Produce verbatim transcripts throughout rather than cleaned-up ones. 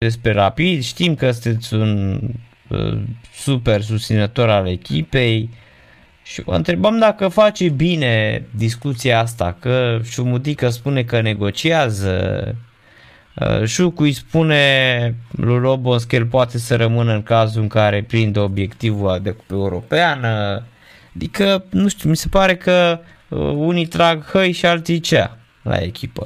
despre Rapid, știm că sunteți un uh, super susținător al echipei și vă întrebam dacă face bine discuția asta, că Șumudică spune că negociază, uh, Șucu îi spune lui Robons că el poate să rămână în cazul în care prinde obiectivul de cupă europeană, adică, nu știu, mi se pare că uh, unii trag hăi și alții cea la echipă.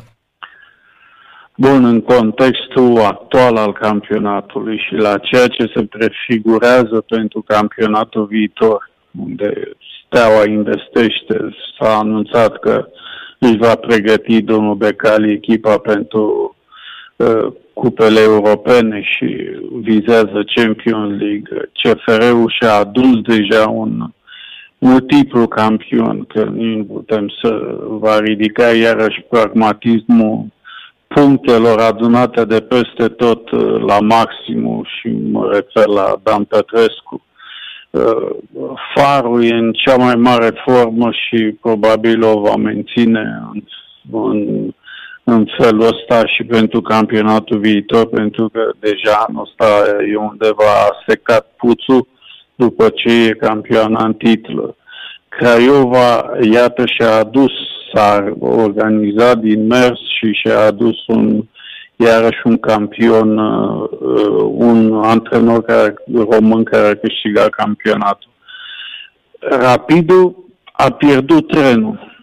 Bun, în contextul actual al campionatului și la ceea ce se prefigurează pentru campionatul viitor, unde Steaua investește, s-a anunțat că își va pregăti domnul Becali echipa pentru uh, cupele europene și vizează Champions League. C F R-ul și-a adus deja un multiplu campion, că nu putem să va ridica iarăși pragmatismul punctelor adunate de peste tot la maximum și mă refer la Dan Petrescu. Farul e în cea mai mare formă și probabil o va menține în, în, în felul ăsta și pentru campionatul viitor, pentru că deja anul ăsta e undeva secat puțul după ce e campioana în titlă. Craiova, iată, și-a adus, s-a organizat din mers și și-a adus un, iarăși un campion, uh, un antrenor care, român care a câștigat campionatul. Rapidul a pierdut trenul.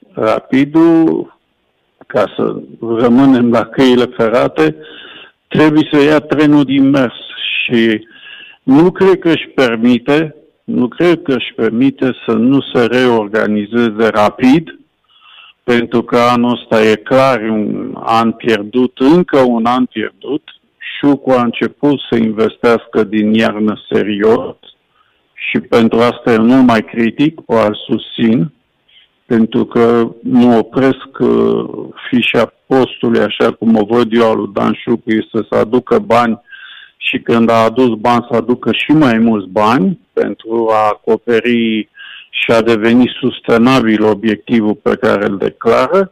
Rapidul, ca să rămânem la căile ferate, trebuie să ia trenul din mers și nu cred că își permite, nu cred că își permite să nu se reorganizeze rapid, pentru că anul ăsta e clar un an pierdut, încă un an pierdut. Șucu a început să investească din iarnă serios și pentru asta e mult mai critic, o al susțin, pentru că nu opresc uh, fișa postului, așa cum o văd eu al lui Dan Șucu, este să aducă bani și când a adus bani să aducă și mai mulți bani pentru a acoperi și a deveni sustenabil obiectivul pe care îl declară.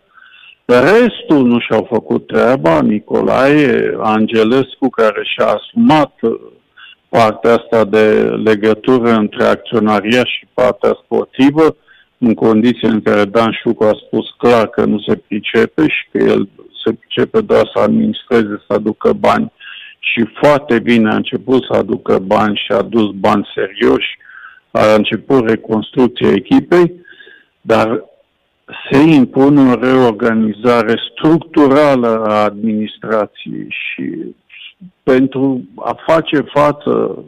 Restul nu și-au făcut treaba. Nicolae Angelescu, care și-a asumat partea asta de legătură între acționaria și partea sportivă, în condiții în care Dan Șucu a spus clar că nu se pricepe și că el se pricepe doar să administreze, să aducă bani. Și foarte bine a început să aducă bani și a adus bani serioși, a început reconstrucția echipei, dar se impune o reorganizare structurală a administrației și pentru a face față,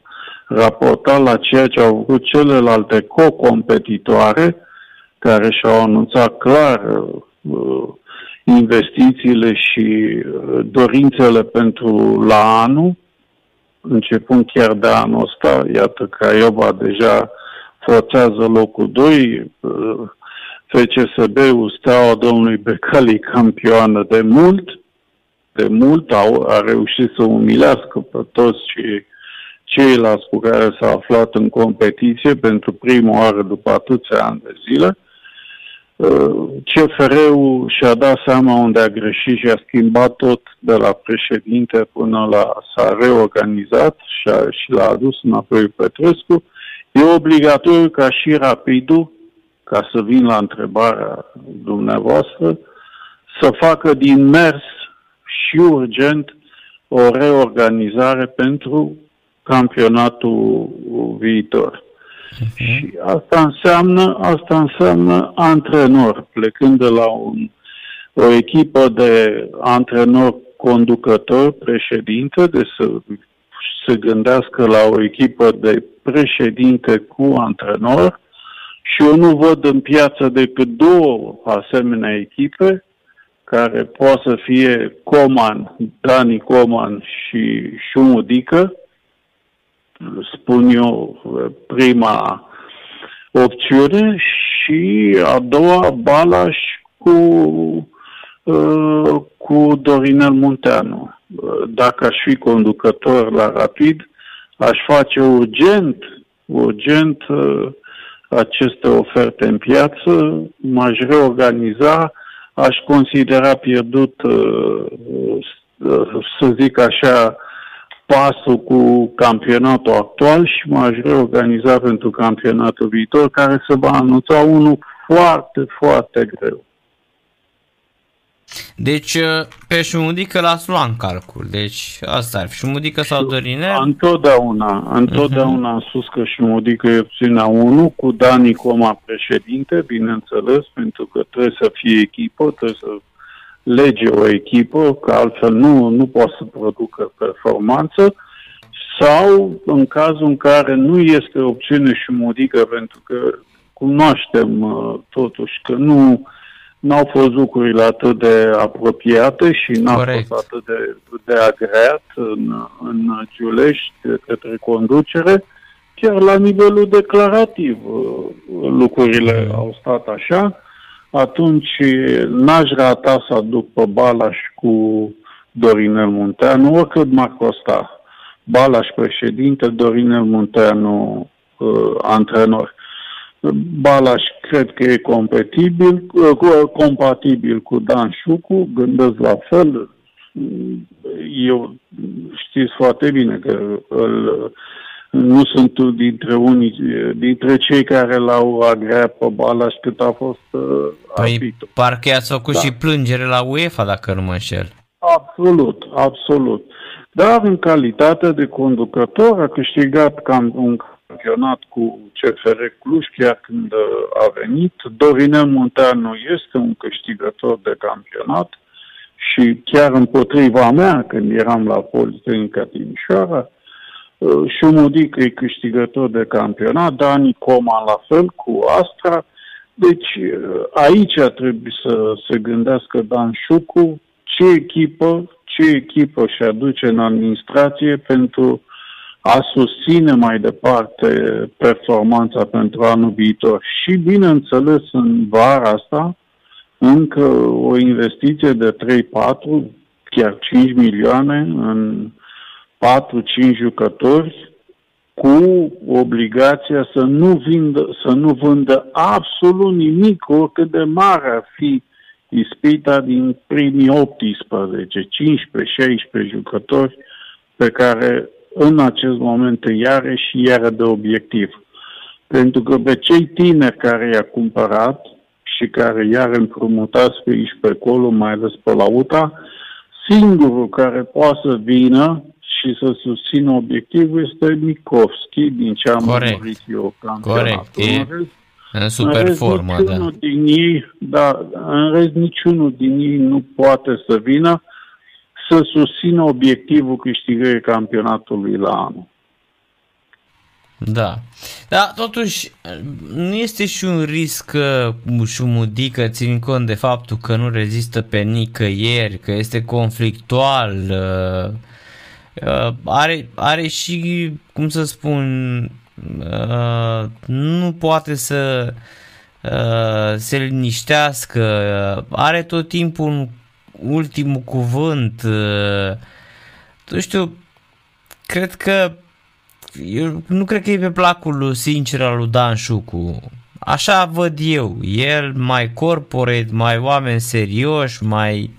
raportat la ceea ce au făcut celelalte co-competitoare, care și-au anunțat clar uh, investițiile și dorințele pentru la anul, începând chiar de anul ăsta, iată Craiova deja forțează locul doi, F C S B-ul, Steaua domnului Becali, campioană de mult, de mult, a, a reușit să umilească pe toți cei, ceilalți cu care s-a aflat în competiție pentru prima oară după atâția ani de zile. C F R-ul și-a dat seama unde a greșit și a schimbat tot de la președinte până la s-a reorganizat și, a, și l-a adus înapoi Petrescu. E obligatoriu ca și Rapidul, ca să vin la întrebarea dumneavoastră, să facă din mers și urgent o reorganizare pentru campionatul viitor. Uh-huh. Și asta înseamnă, asta înseamnă antrenor, plecând de la un, o echipă de antrenor conducător, președinte, de să se gândească la o echipă de președinte cu antrenor și eu nu văd în piață decât două asemenea echipe care poate să fie Coman, Dani Coman și Șumudică, spun eu, prima opțiune, și a doua, Balaș cu, uh, cu Dorinel Munteanu. Dacă aș fi conducător la Rapid, aș face urgent, urgent uh, aceste oferte în piață, m-aș reorganiza, aș considera pierdut uh, să zic așa, pasul cu campionatul actual și m-aș reorganiza pentru campionatul viitor, care se va anunța unul foarte, foarte greu. Deci pe Șumudică l-ați luat în calcul. Deci asta ar fi Șumudică sau Dorinel? Întotdeauna, întotdeauna uh-huh. am spus că Șumudică e opțiunea unu, cu Dani Coma președinte, bineînțeles, pentru că trebuie să fie echipă, trebuie să lege o echipă, că altfel nu, nu poate să producă performanță, sau în cazul în care nu este opțiune Șumudică, pentru că cunoaștem uh, totuși că nu n-au fost lucrurile atât de apropiate și n-a Corect. fost atât de, de agreat în, în Giulești către conducere, chiar la nivelul declarativ lucrurile mm. au stat așa, atunci n-aș rata să aduc pe Balaș cu Dorinel Munteanu, oricât m-ar costa. Balaș președinte, Dorinel Munteanu uh, antrenor. Balaș cred că e compatibil, compatibil cu Dan Șucu, gândesc la fel. Eu știți foarte bine că îl, nu sunt dintre unii, dintre cei care l-au agreat pe Balaș cât a fost păi, arbitru. Parcă i-ați făcut da. și plângere la UEFA, dacă nu mă înșel. Absolut, absolut. Dar în calitate de conducător a câștigat cam un campionat cu C F R Cluj, chiar când a venit. Dorinel Munteanu este un câștigător de campionat și chiar împotriva mea, când eram la Politehnica Timișoara, Șumudică e câștigător de campionat, Dani Coma la fel cu Astra. Deci aici trebuie să se gândească Dan Șucu ce echipă, ce echipă și aduce în administrație pentru a susține mai departe performanța pentru anul viitor. Și, bineînțeles, în vara asta, încă o investiție de trei patru, chiar cinci milioane în patru cinci jucători, cu obligația să nu, vindă, să nu vândă absolut nimic, oricât de mare ar fi ispita din primii optsprezece, cincisprezece, șaisprezece jucători pe care în acest moment îi are și iară de obiectiv. Pentru că pe cei tineri care i-a cumpărat și care i-ar împrumutați pe aici pe acolo, mai ales pe la U T A, singurul care poate să vină și să susțină obiectivul este Mikovski, din ce am urmărit eu campionatul. Corect, e în super în formă, da. Din ei, da. În rest, niciunul din ei nu poate să vină să susțină obiectivul câștigării campionatului la anul. Da. Dar totuși nu este și un risc Șumudică, ținând cont de faptul că nu rezistă pe nicăieri, că este conflictual, are, are și, cum să spun, nu poate să se liniștească, are tot timpul ultimul cuvânt. Nu știu, cred că eu nu cred că e pe placul lui sincer al lui Dan Șucu. Așa văd eu. El mai corporate, mai oameni serioși, mai...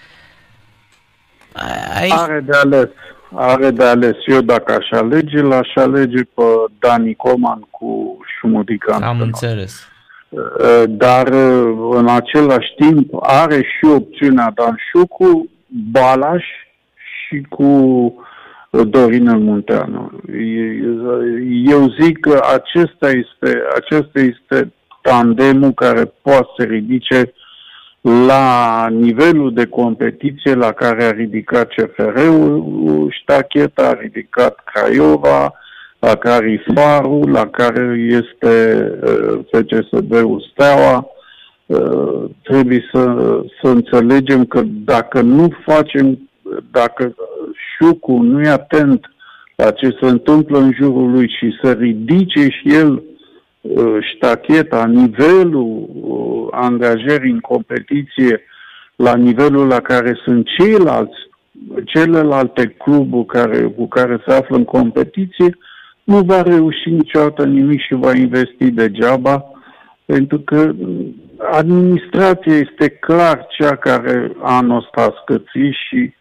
Aici... Are de ales. Are de ales. Eu dacă aș alege, l-aș alege pe Dani Coman cu Șumudică. Am înțeles. Dar în același timp are și opțiunea Dan Șucu, Balaș și cu Dorinel Munteanu. Eu zic că acesta este, acesta este tandemul care poate să ridice la nivelul de competiție la care a ridicat C F R-ul Ștacheta, a ridicat Craiova, la care e Farul, la care este uh, F C S B-ul Steaua. Uh, trebuie să, să înțelegem că dacă nu facem, dacă Șucu nu e atent la ce se întâmplă în jurul lui și să ridice și el uh, ștacheta, nivelul uh, angajării în competiție la nivelul la care sunt ceilalți, celelalte cluburi care, cu care se află în competiție, nu va reuși niciodată nimic și va investi degeaba, pentru că administrația este clar cea care anul ăsta a scățit și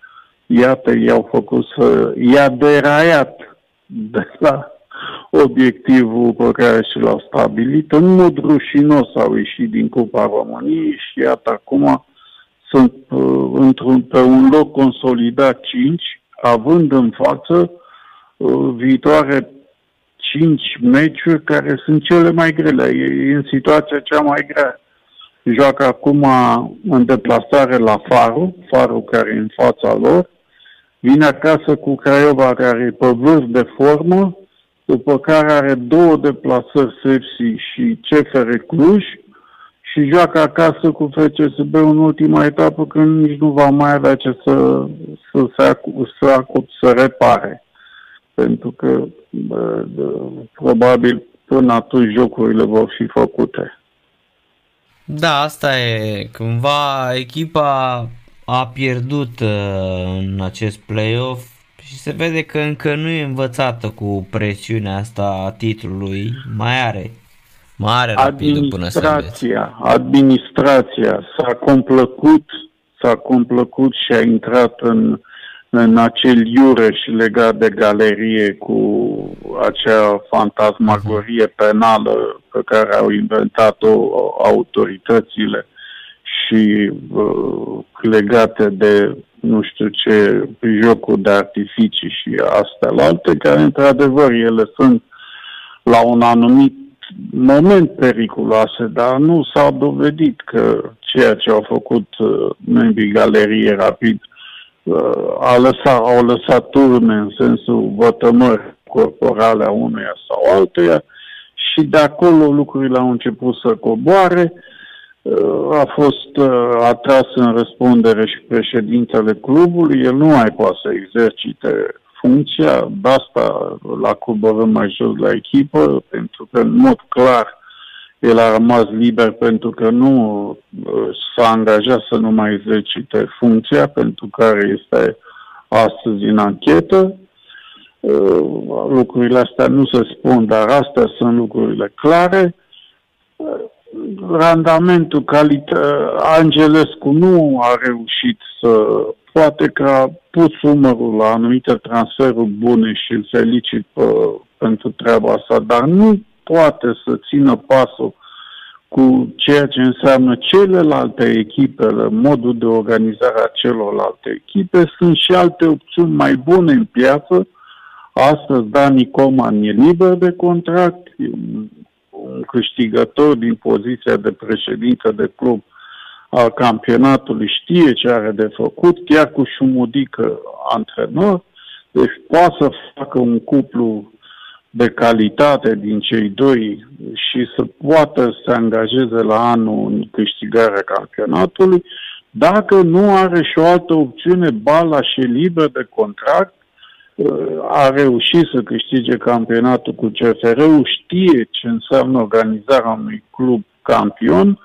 iată, i-au făcut să ia deraiat de la obiectivul pe care și l-au stabilit. În mod rușinos au ieșit din Cupa României și iată acum sunt uh, într-un, pe un loc consolidat cinci, având în față uh, viitoare cinci meciuri care sunt cele mai grele. E în situația cea mai grea. Joacă acum în deplasare la Faru, Faru care e în fața lor, vine acasă cu Craiova care e pe vârf de formă, după care are două deplasări S F C și C F R Cluj și joacă acasă cu F C S B în ultima etapă când nici nu va mai avea ce să, să, să, să, să repare. Pentru că bă, bă, probabil până atunci jocurile vor fi făcute. Da, asta e. Cumva echipa a pierdut uh, în acest play-off și se vede că încă nu e învățată cu presiunea asta a titlului. Mai are. Mai are Rapidul până să Administrația, administrația s-a complăcut, s-a complăcut și a intrat în, în acel iureș legat de galerie cu acea fantasmagorie penală pe care au inventat-o autoritățile și uh, legate de nu știu ce jocuri de artificii și astea la alte, care într-adevăr ele sunt la un anumit moment periculoase, dar nu s-a dovedit că ceea ce au făcut uh, membrii Galerie Rapid uh, a lăsat, au lăsat urme în sensul vătămări corporale a unuia sau altuia și de acolo lucrurile au început să coboare. Uh, a fost uh, atras în răspundere și președintele clubului, el nu mai poate să exercite funcția, de asta l-a coborât mai jos la echipă, pentru că în mod clar el a rămas liber pentru că nu uh, s-a angajat să nu mai exercite funcția pentru care este astăzi în anchetă. Uh, lucrurile astea nu se spun, dar astea sunt lucrurile clare. Uh, randamentul, calită, Angelescu nu a reușit să... Poate că a pus umărul la anumite transferuri bune și îl felicit pe, pentru treaba asta, dar nu poate să țină pasul cu ceea ce înseamnă celelalte echipele, modul de organizare a celorlalte echipe. Sunt și alte opțiuni mai bune în piață. Astăzi Dani Coman e liber de contract, e un, un câștigător din poziția de președinte de club al campionatului, știe ce are de făcut, chiar cu Șumudică antrenor, deci poate să facă un cuplu de calitate din cei doi și să poată să se angajeze la anul în câștigarea campionatului. Dacă nu are și o altă opțiune, Balas e liber de contract, a reușit să câștige campionatul cu C F R-ul, știe ce înseamnă organizarea unui club campion,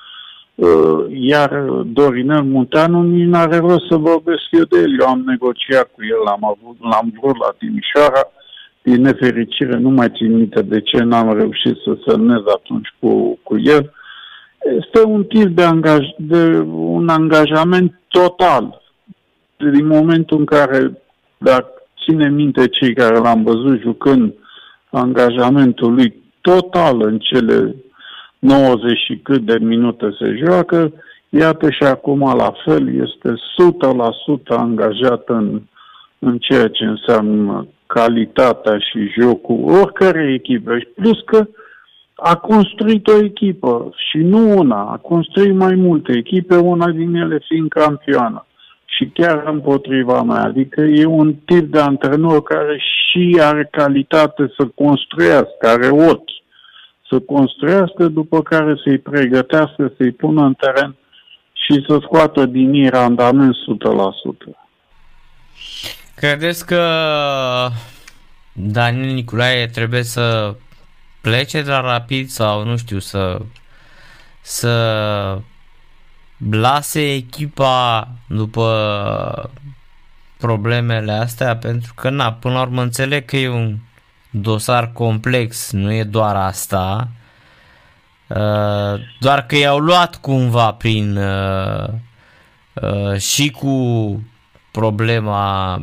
iar Dorinel Munteanu nici n-are rost să vorbesc eu de el. Eu am negociat cu el, l-am, avut, l-am vrut la Timișoara. Din nefericire nu mai țin minte de ce n-am reușit să semnez atunci cu, cu el. Este un tip de, angaj, de un angajament total. Din momentul în care, dacă ține minte cei care l-am văzut jucând, angajamentul lui total în cele nouăzeci și cât de minute se joacă, iată și acum la fel este o sută la sută angajat în, în ceea ce înseamnă calitatea și jocul oricărei echipe. Plus că a construit o echipă și nu una, a construit mai multe echipe, una din ele fiind campioană. Și chiar împotriva mea, adică e un tip de antrenor care și are calitate să construiască, are ochi să construiască, după care să-i pregătească, să-i pună în teren și să scoată din ei randament o sută la sută. Credeți că Daniel Niculae trebuie să plece de la Rapid sau, nu știu, să, să lase echipa după problemele astea? Pentru că, na, până la urmă înțeleg că e un dosar complex, nu e doar asta, uh, doar că i-au luat cumva prin uh, uh, și cu problema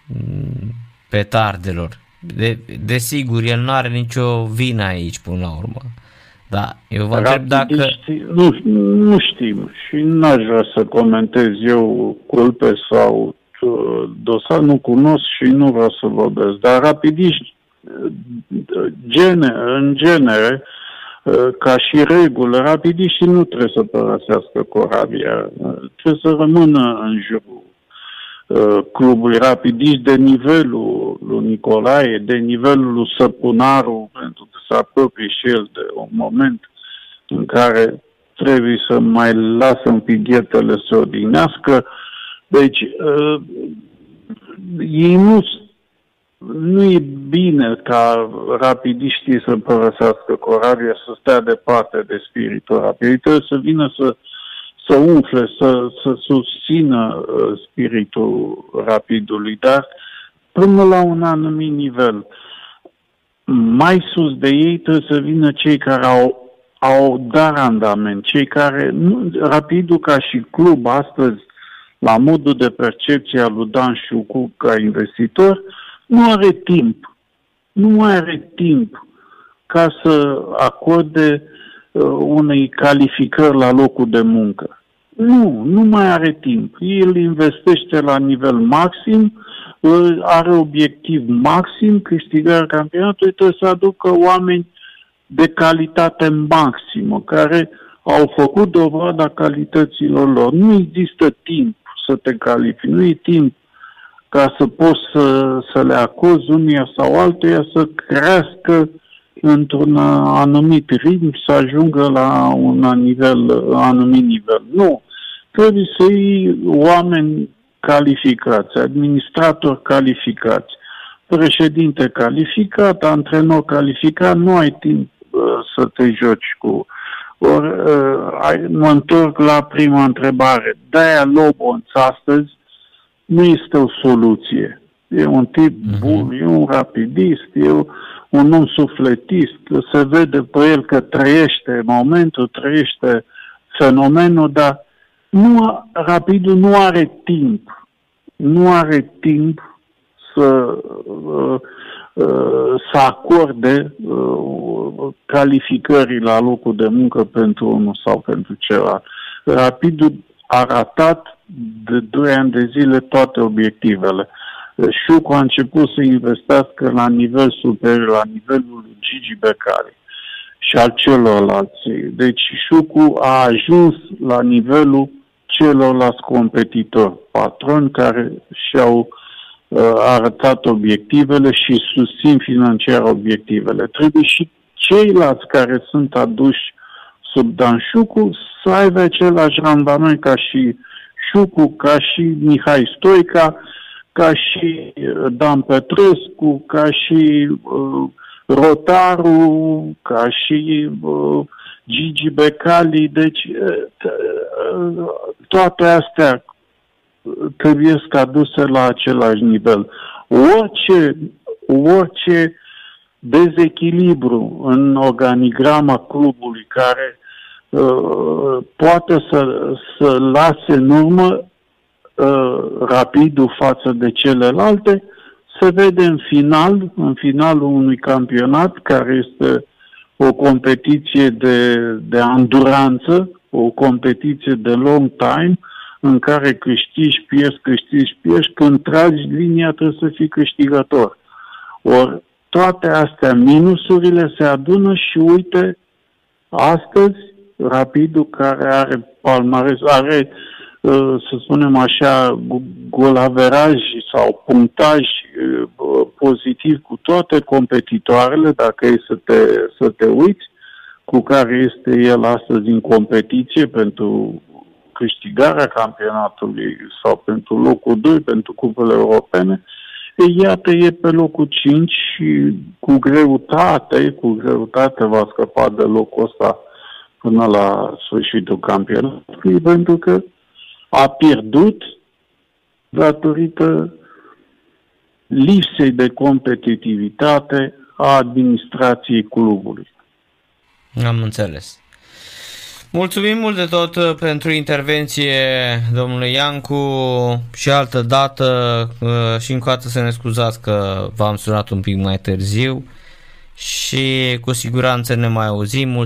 petardelor. De, desigur, el nu are nicio vină aici până la urmă. Da, eu vă întreb dacă... Nu, nu știm și n-aș vrea să comentez eu culpe sau dosar, nu cunosc și nu vreau să vorbesc, dar rapidiști, gene, în genere, ca și regulă, rapidiștii nu trebuie să părăsească corabia, trebuie să rămână în jurul clubului. Rapidiști de nivelul lui Nicolae, de nivelul lui Săpunaru, pentru că se apropie și el de un moment în care trebuie să mai lasă un pic ghetele să odihnească. Deci, uh, ei nu, nu e bine ca rapidiștii să părăsească corabia, să stea departe de spiritul rapid. Ei trebuie să vină să, să umfle, să, să susțină uh, spiritul rapidului, dar până la un anumit nivel. Mai sus de ei trebuie să vină cei care au, au dat randament, cei care, nu, Rapidul ca și club astăzi, la modul de percepție al lui Dan Șucu ca investitor, nu are timp. Nu mai are timp ca să acorde uh, unei calificări la locul de muncă. Nu, nu mai are timp. El investește la nivel maxim, uh, are obiectiv maxim, câștigarea campionatului, trebuie să aducă oameni de calitate maximă, care au făcut dovada calităților lor. Nu există timp să te califici, nu e timp ca să poți să, să le acuzi unuia sau altuia să crească într-un anumit ritm, să ajungă la un nivel, anumit nivel. Nu. Trebuie să iei oameni calificați, administratori calificați, președinte calificat, antrenor calificat, nu ai timp uh, să te joci cu... Or, uh, mă întorc la prima întrebare. De-aia Lobonț astăzi nu este o soluție. E un tip uh-huh. bun, e un rapidist, e un om sufletist, se vede pe el că trăiește momentul, trăiește fenomenul, dar nu, Rapidul nu are timp. Nu are timp să, să acorde calificării la locul de muncă pentru unul sau pentru celălalt. Rapidul a ratat de doi ani de zile toate obiectivele. Șucu a început să investească la nivel superior, la nivelul lui Gigi Becali și al celorlalți. Deci Șucu a ajuns la nivelul celorlalți competitori, patroni care și-au uh, arătat obiectivele și susțin financiar obiectivele. Trebuie și ceilalți care sunt aduși sub Dan Șucu să aibă același randament ca și Șucu, ca și Mihai Stoica, ca și Dan Petrescu, ca și uh, Rotaru, ca și uh, Gigi Becali. Deci uh, toate astea trebuie să aduse la același nivel. Orice, orice dezechilibru în organigrama clubului care uh, poate să, să lase în urmă uh, Rapidul față de celelalte, se vede în final, în finalul unui campionat care este o competiție de, de enduranță, o competiție de long time, în care câștigi, pierzi, câștigi, pierzi. Când tragi linia trebuie să fii câștigător. Ori toate astea, minusurile se adună și uite, astăzi Rapidul, care are palmares, are, să spunem așa, golaveraj sau punctaj pozitiv cu toate competitoarele, dacă e să te, să te uiți, cu care este el astăzi în competiție pentru câștigarea campionatului sau pentru locul doi, pentru cupele europene, e, iată, e pe locul cinci și cu greutate, cu greutate va scăpa de locul ăsta până la sfârșitul campionatului, pentru că a pierdut datorită lipsei de competitivitate a administrației clubului. Am înțeles. Mulțumim mult de tot pentru intervenție, domnule Iancu, și altă dată și încă o dată să ne scuzați că v-am sunat un pic mai târziu și cu siguranță ne mai auzim.